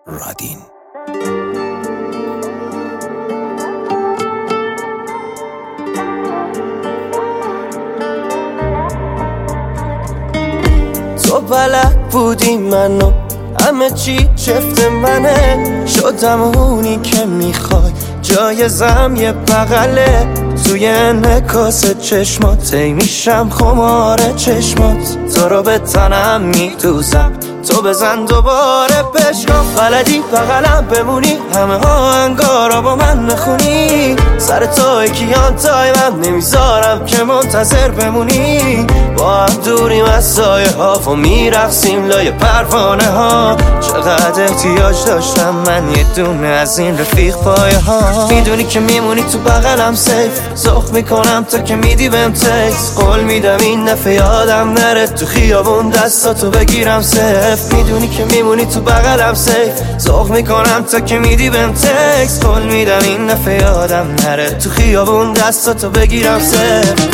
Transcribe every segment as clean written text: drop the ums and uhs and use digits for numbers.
رادین. تو بلد بودی منو همه چی چفت منه، شدم اونی که میخوای جایزم یه بغله. توی انعکاس چشمات ای میشم خمار چشمات، تو رو به تنم میدوزم، تو بزن دوباره بشکاف. بلدی بغلم بمونی، همه ها انگارا با من نخونی، سر تو کیان تایمم نمیذارم که منتظر بمونی. با هم دوریم از سایه ها و میرقصیم لای پروانه ها. چقدر احتیاج داشتم من یه دونه از این رفیق پایه ها. میدونی که میمونی تو بغلم سیف، زخ میکنم تا که میدی بهم تکس. قول میدم این دفعه یادم نره تو خیابون دستاتو بگیرم سیف. میدونی که میمونی تو بغلم سیف، زخ میکنم تا که میدی بهم تکس. قول میدم این دفعه یادم نره تو خیابون دستاتو بگیرم سیف.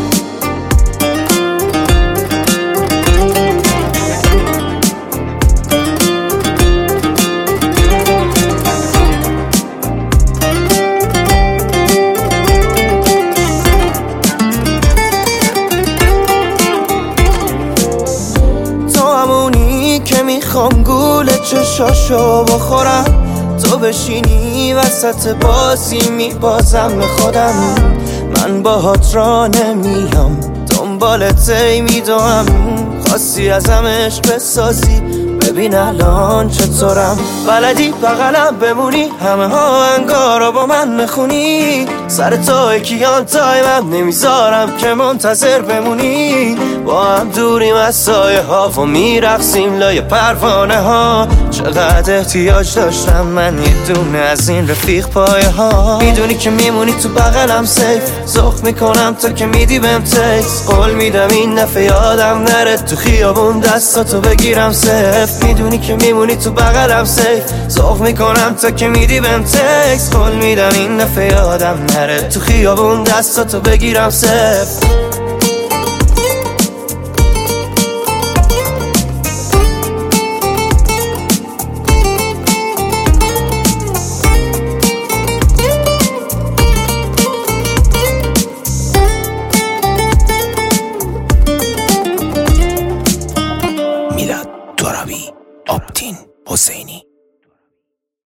که میخوام گول چشاشو بخورم، تو بشینی وسط بازی میبازم به خودم. من باهات را نمیام دنبالت ای میدوام، خواستی ازم عشق بسازی ببین الان چطورم. بلدی بغلم بمونی، همه ها انگارا با من نخونی، سر تو کیان تایمم نمیذارم که منتظر بمونی. با هم دوریم از سایه ها و میرقصیم لای پروانه ها. چقدر احتیاج داشتم من یه دونه از این رفیق پایه ها. میدونی که میمونی تو بغلم سیف، زخ میکنم تا که میدی بهم تکس. قول میدم این دفعه یادم نره تو خیابون دستاتو بگیرم سیف. میدونی که میمونی تو بغلم سیف، زخ میکنم تا که میدی بهم تکس. قول میدم این دفعه یادم نره تو خیابون دستاتو بگیرم سیف.